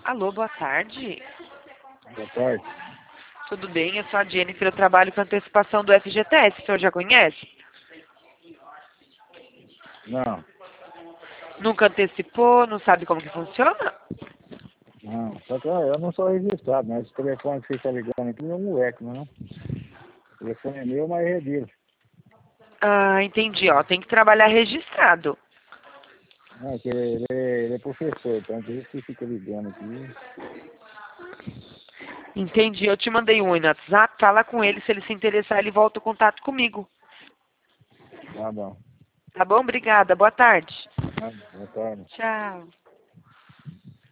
Alô, boa tarde. Boa tarde. Tudo bem? Eu sou a Jennifer, eu trabalho com antecipação do FGTS. O senhor já conhece? Não, Nunca antecipou? Não sabe como que funciona? não. Só que eu não sou registrado, né? Esse telefone que você está ligando aqui é um moleque, não é? O telefone é meu, mas é dele. Ah, entendi. Ó, tem que trabalhar registrado. Não, que ele é professor, então por isso que fica ligando aqui. Entendi. Eu te mandei um oi no WhatsApp. Fala com ele. Se ele se interessar, ele volta o contato comigo. Tá bom. Tá bom? Obrigada. Boa tarde. Boa tarde. Tchau.